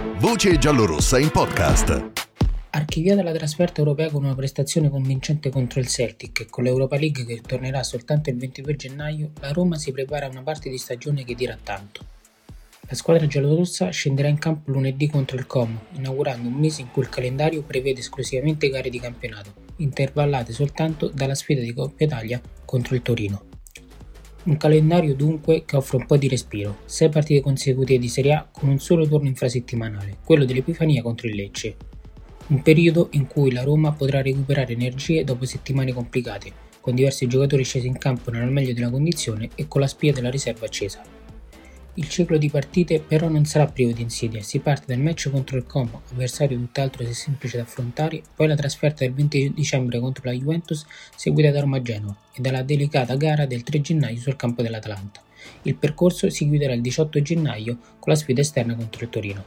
Voce giallorossa in podcast. Archiviata la trasferta europea con una prestazione convincente contro il Celtic e con l'Europa League che tornerà soltanto il 22 gennaio, la Roma si prepara a una parte di stagione che dirà tanto. La squadra giallorossa scenderà in campo lunedì contro il Como, inaugurando un mese in cui il calendario prevede esclusivamente gare di campionato, intervallate soltanto dalla sfida di Coppa Italia contro il Torino. Un calendario dunque che offre un po' di respiro, 6 partite consecutive di Serie A con un solo turno infrasettimanale, quello dell'Epifania contro il Lecce. Un periodo in cui la Roma potrà recuperare energie dopo settimane complicate, con diversi giocatori scesi in campo nel meglio della condizione e con la spia della riserva accesa. Il ciclo di partite però non sarà privo di insidie, si parte dal match contro il Como, avversario tutt'altro che semplice da affrontare, poi la trasferta del 20 dicembre contro la Juventus seguita da Roma-Genoa e dalla delicata gara del 3 gennaio sul campo dell'Atalanta. Il percorso si chiuderà il 18 gennaio con la sfida esterna contro il Torino.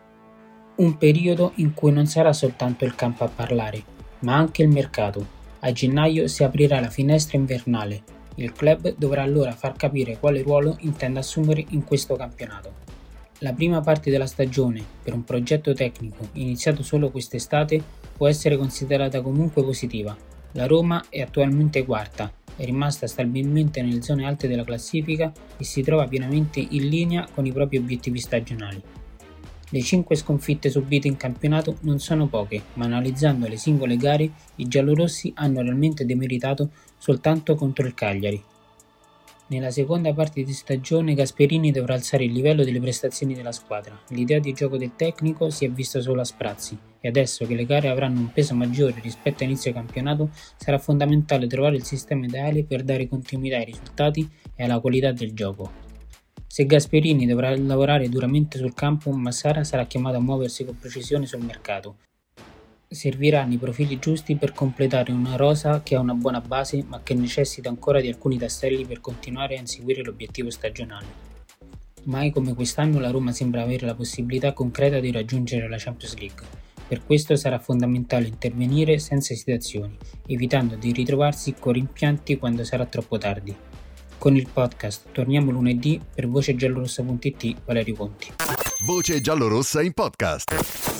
Un periodo in cui non sarà soltanto il campo a parlare, ma anche il mercato. A gennaio si aprirà la finestra invernale. Il club dovrà allora far capire quale ruolo intende assumere in questo campionato. La prima parte della stagione, per un progetto tecnico iniziato solo quest'estate, può essere considerata comunque positiva. La Roma è attualmente quarta, è rimasta stabilmente nelle zone alte della classifica e si trova pienamente in linea con i propri obiettivi stagionali. Le 5 sconfitte subite in campionato non sono poche, ma analizzando le singole gare, i giallorossi hanno realmente demeritato soltanto contro il Cagliari. Nella seconda parte di stagione Gasperini dovrà alzare il livello delle prestazioni della squadra. L'idea di gioco del tecnico si è vista solo a sprazzi e adesso che le gare avranno un peso maggiore rispetto a inizio campionato sarà fondamentale trovare il sistema ideale per dare continuità ai risultati e alla qualità del gioco. Se Gasperini dovrà lavorare duramente sul campo, Massara sarà chiamato a muoversi con precisione sul mercato. Serviranno i profili giusti per completare una rosa che ha una buona base ma che necessita ancora di alcuni tasselli per continuare a inseguire l'obiettivo stagionale. Mai come quest'anno la Roma sembra avere la possibilità concreta di raggiungere la Champions League. Per questo sarà fondamentale intervenire senza esitazioni, evitando di ritrovarsi con rimpianti quando sarà troppo tardi. Con il podcast torniamo lunedì. Per vocegiallorossa.it, Valerio Conti. Voce giallorossa in podcast.